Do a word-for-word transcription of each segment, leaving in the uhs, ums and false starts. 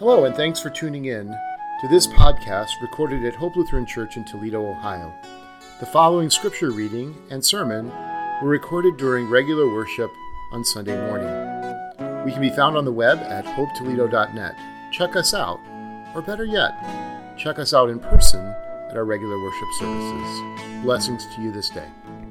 Hello, and thanks for tuning in to this podcast recorded at Hope Lutheran Church in Toledo, Ohio. The following scripture reading and sermon were recorded during regular worship on Sunday morning. We can be found on the web at hope toledo dot net. Check us out, or better yet, check us out in person at our regular worship services. Blessings to you this day.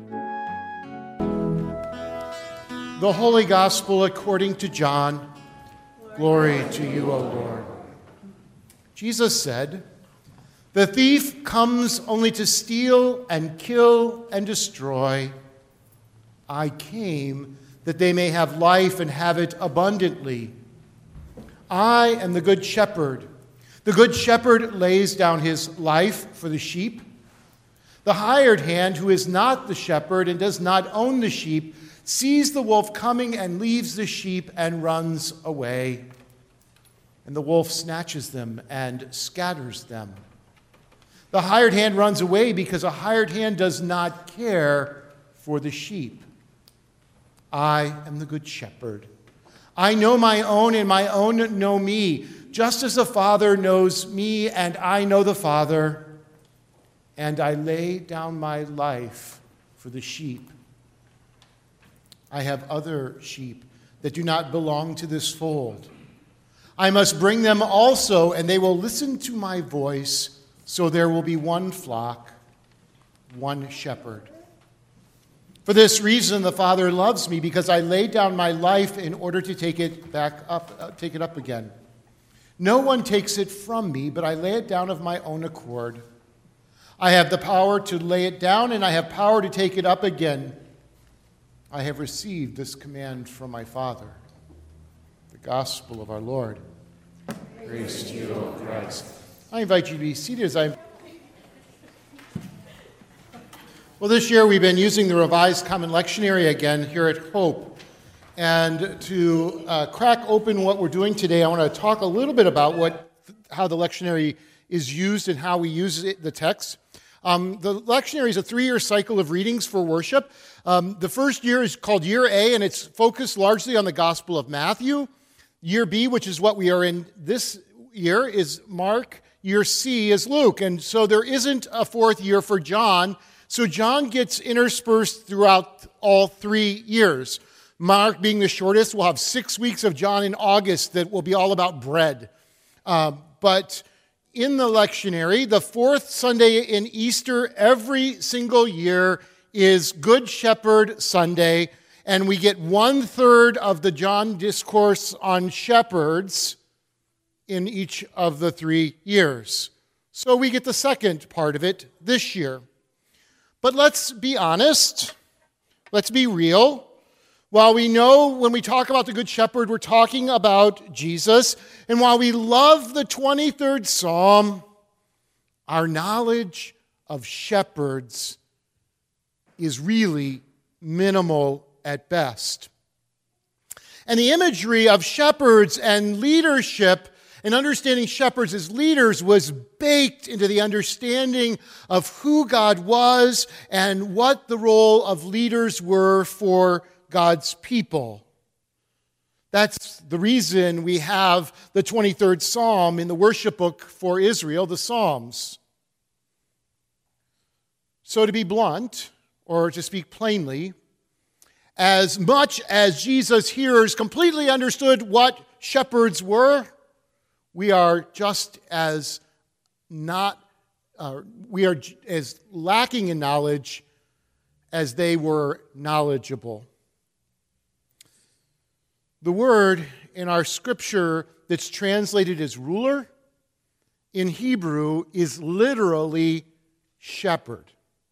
The Holy Gospel according to John. Glory to you, O Lord. Jesus said, "The thief comes only to steal and kill and destroy. I came that they may have life and have it abundantly. I am the good shepherd. The good shepherd lays down his life for the sheep. The hired hand, who is not the shepherd and does not own the sheep, sees the wolf coming and leaves the sheep and runs away. And the wolf snatches them and scatters them. The hired hand runs away because a hired hand does not care for the sheep. I am the good shepherd. I know my own, and my own know me, just as the Father knows me, and I know the Father, and I lay down my life for the sheep. I have other sheep that do not belong to this fold. I must bring them also, and they will listen to my voice, so there will be one flock, one shepherd. For this reason, the Father loves me, because I laid down my life in order to take it back up, uh, take it up again. No one takes it from me, but I lay it down of my own accord. I have the power to lay it down, and I have power to take it up again. I have received this command from my Father." The Gospel of our Lord. Praise to you, O Christ. I invite you to be seated as I... Well, this year we've been using the Revised Common Lectionary again here at Hope. And to uh, crack open what we're doing today, I want to talk a little bit about what, how the lectionary is used and how we use it, the text. Um, the lectionary is a three-year cycle of readings for worship. Um, the first year is called Year A, and it's focused largely on the Gospel of Matthew. Year B, which is what we are in this year, is Mark. Year C is Luke. And so there isn't a fourth year for John. So John gets interspersed throughout all three years. Mark being the shortest, we'll have six weeks of John in August that will be all about bread. Uh, but in the lectionary, the fourth Sunday in Easter every single year is Good Shepherd Sunday, and we get one-third of the John discourse on shepherds in each of the three years. So we get the second part of it this year. But let's be honest. Let's be real. While we know when we talk about the Good Shepherd, we're talking about Jesus, and while we love the twenty-third Psalm, our knowledge of shepherds is really minimal at best. And the imagery of shepherds and leadership and understanding shepherds as leaders was baked into the understanding of who God was and what the role of leaders were for God's people. That's the reason we have the twenty-third Psalm in the worship book for Israel, the Psalms. So to be blunt, or to speak plainly, as much as Jesus' hearers completely understood what shepherds were, we are just as not, uh, we are as lacking in knowledge as they were knowledgeable. The word in our scripture that's translated as ruler in Hebrew is literally shepherd.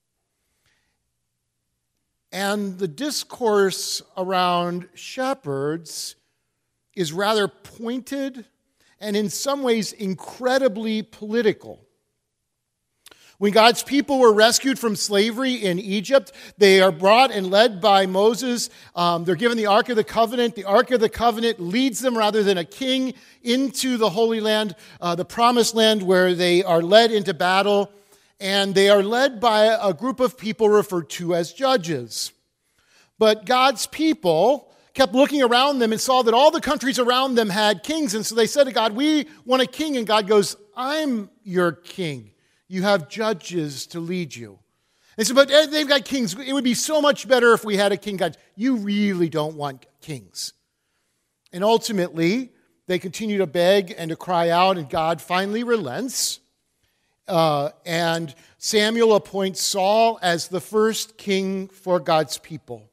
And the discourse around shepherds is rather pointed and in some ways incredibly political. When God's people were rescued from slavery in Egypt, they are brought and led by Moses. Um, they're given the Ark of the Covenant. The Ark of the Covenant leads them, rather than a king, into the Holy Land, uh, the Promised Land, where they are led into battle. And they are led by a group of people referred to as judges. But God's people kept looking around them and saw that all the countries around them had kings. And so they said to God, we want a king. And God goes, I'm your king. You have judges to lead you. And so, but they've got kings. It would be so much better if we had a king. God, you really don't want kings. And ultimately, they continue to beg and to cry out, and God finally relents. Uh, and Samuel appoints Saul as the first king for God's people.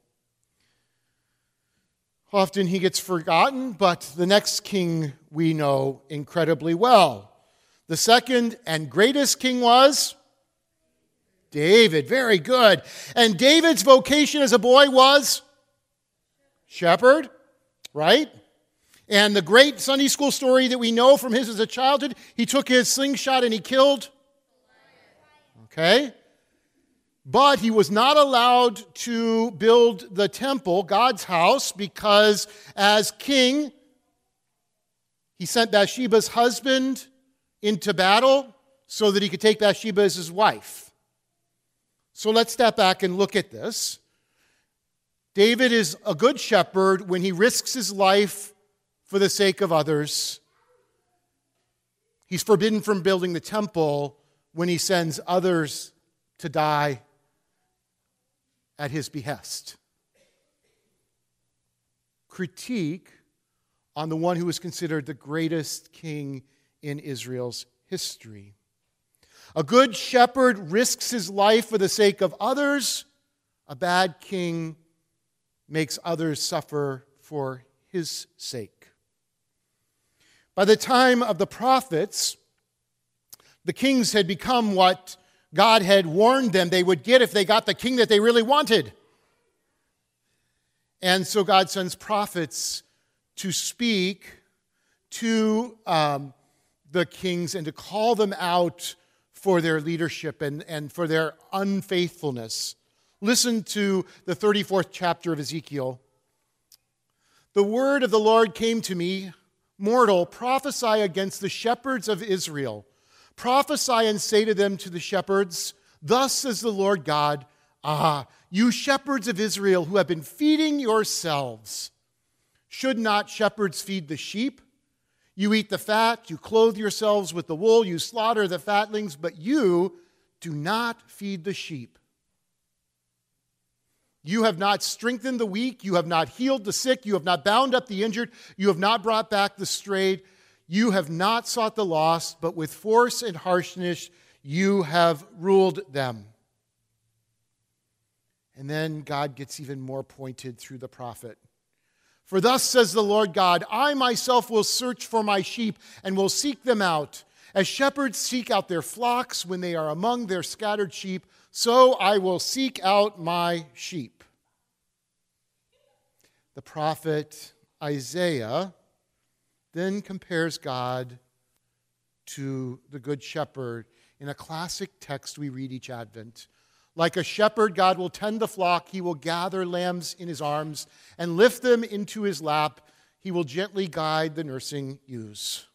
Often he gets forgotten, but the next king we know incredibly well. The second and greatest king was David. Very good. And David's vocation as a boy was shepherd, right? And the great Sunday school story that we know from his as a childhood, he took his slingshot and he killed. Okay? But he was not allowed to build the temple, God's house, because as king, he sent Bathsheba's husband into battle so that he could take Bathsheba as his wife. So let's step back and look at this. David is a good shepherd when he risks his life for the sake of others. He's forbidden from building the temple when he sends others to die at his behest. Critique on the one who is considered the greatest king in Israel's history. A good shepherd risks his life for the sake of others. A bad king makes others suffer for his sake. By the time of the prophets, the kings had become what God had warned them they would get if they got the king that they really wanted. And so God sends prophets to speak to um, the kings and to call them out for their leadership and, and for their unfaithfulness. Listen to the thirty-fourth chapter of Ezekiel. The word of the Lord came to me, mortal, prophesy against the shepherds of Israel. Prophesy and say to them, to the shepherds, thus says the Lord God, ah, you shepherds of Israel who have been feeding yourselves. Should not shepherds feed the sheep? You eat the fat, you clothe yourselves with the wool, you slaughter the fatlings, but you do not feed the sheep. You have not strengthened the weak, you have not healed the sick, you have not bound up the injured, you have not brought back the strayed, you have not sought the lost, but with force and harshness you have ruled them. And then God gets even more pointed through the prophet. For thus says the Lord God, I myself will search for my sheep and will seek them out. As shepherds seek out their flocks when they are among their scattered sheep, so I will seek out my sheep. The prophet Isaiah then compares God to the Good Shepherd in a classic text we read each Advent. Like a shepherd, God will tend the flock. He will gather lambs in his arms and lift them into his lap. He will gently guide the nursing ewes.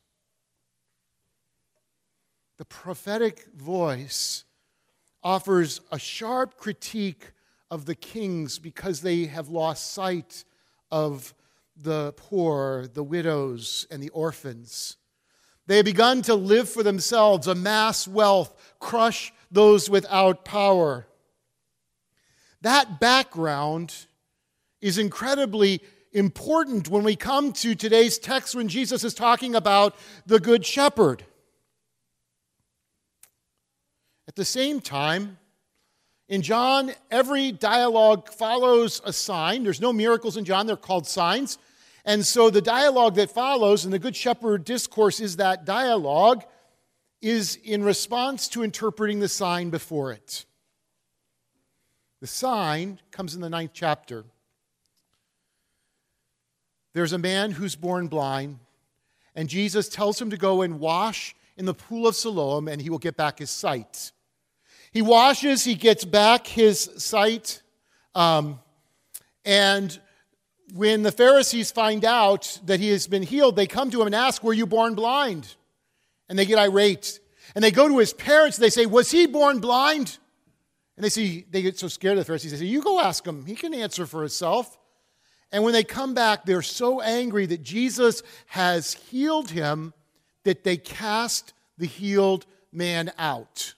The prophetic voice offers a sharp critique of the kings because they have lost sight of the poor, the widows, and the orphans. They have begun to live for themselves, amass wealth, crush those without power. That background is incredibly important when we come to today's text when Jesus is talking about the Good Shepherd. At the same time, in John, every dialogue follows a sign. There's no miracles in John, they're called signs. And so the dialogue that follows, and the Good Shepherd discourse is that dialogue, is in response to interpreting the sign before it. The sign comes in the ninth chapter. There's a man who's born blind, and Jesus tells him to go and wash in the pool of Siloam, and he will get back his sight. He washes, he gets back his sight, um, and when the Pharisees find out that he has been healed, they come to him and ask, were you born blind? And they get irate. And they go to his parents, and they say, was he born blind? And they say, they get so scared of the Pharisees, they say, you go ask him. He can answer for himself. And when they come back, they're so angry that Jesus has healed him that they cast the healed man out.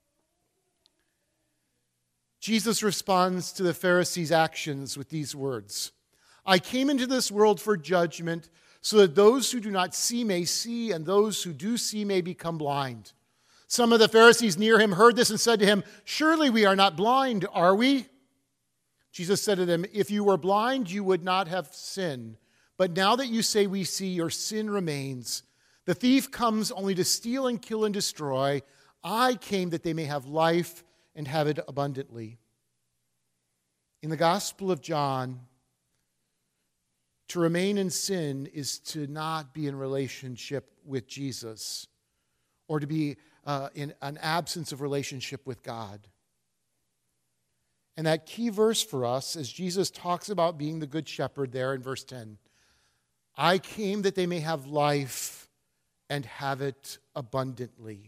Jesus responds to the Pharisees' actions with these words, I came into this world for judgment, so that those who do not see may see, and those who do see may become blind. Some of the Pharisees near him heard this and said to him, surely we are not blind, are we? Jesus said to them, if you were blind, you would not have sin. But now that you say we see, your sin remains. The thief comes only to steal and kill and destroy. I came that they may have life and have it abundantly. In the Gospel of John, to remain in sin is to not be in relationship with Jesus or to be uh, in an absence of relationship with God. And that key verse for us, as Jesus talks about being the good shepherd there in verse ten, I came that they may have life and have it abundantly.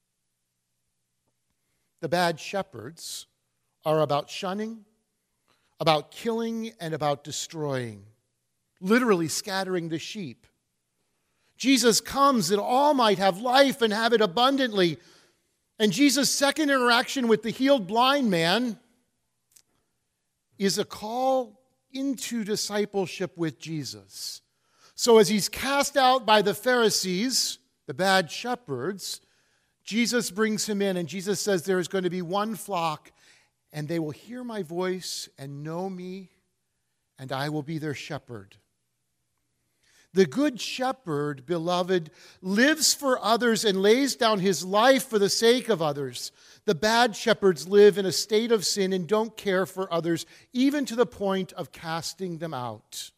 The bad shepherds are about shunning, about killing, and about destroying, literally scattering the sheep. Jesus comes that all might have life and have it abundantly. And Jesus' second interaction with the healed blind man is a call into discipleship with Jesus. So as he's cast out by the Pharisees, the bad shepherds, Jesus brings him in, and Jesus says there is going to be one flock, and they will hear my voice and know me, and I will be their shepherd. The good shepherd, beloved, lives for others and lays down his life for the sake of others. The bad shepherds live in a state of sin and don't care for others, even to the point of casting them out.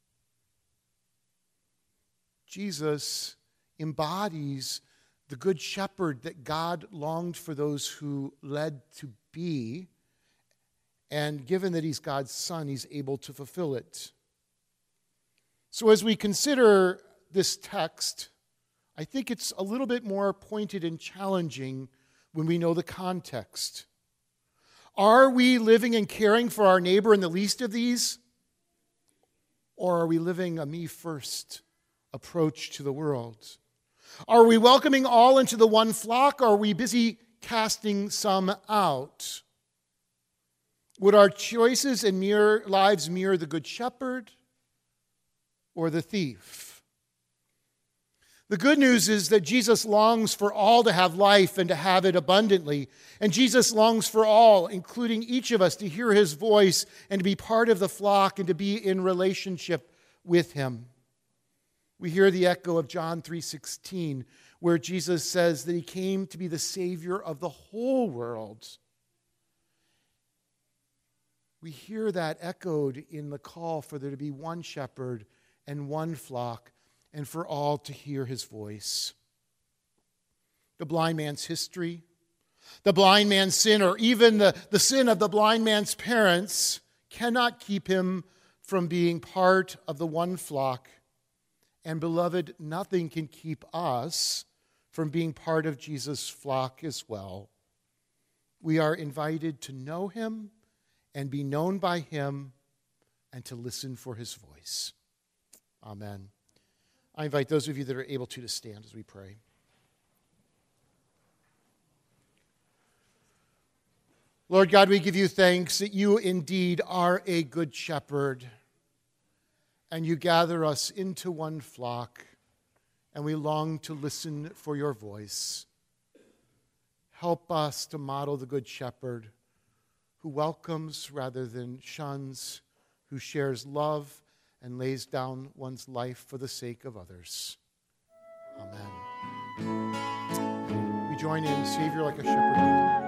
Jesus embodies the good shepherd that God longed for those who led to be, and given that he's God's son, he's able to fulfill it. So as we consider this text, I think it's a little bit more pointed and challenging when we know the context. Are we living and caring for our neighbor in the least of these? Or are we living a me-first approach to the world? Are we welcoming all into the one flock, or are we busy casting some out? Would our choices and mirror, lives mirror the good shepherd or the thief? The good news is that Jesus longs for all to have life and to have it abundantly. And Jesus longs for all, including each of us, to hear his voice and to be part of the flock and to be in relationship with him. We hear the echo of John three sixteen, where Jesus says that he came to be the Savior of the whole world. We hear that echoed in the call for there to be one shepherd and one flock, and for all to hear his voice. The blind man's history, the blind man's sin, or even the, the sin of the blind man's parents cannot keep him from being part of the one flock. And beloved, nothing can keep us from being part of Jesus' flock as well. We are invited to know him and be known by him and to listen for his voice. Amen. I invite those of you that are able to to stand as we pray. Lord God, we give you thanks that you indeed are a good shepherd, and you gather us into one flock, and we long to listen for your voice. Help us to model the good shepherd who welcomes rather than shuns, who shares love and lays down one's life for the sake of others. Amen. We join in, Savior like a shepherd.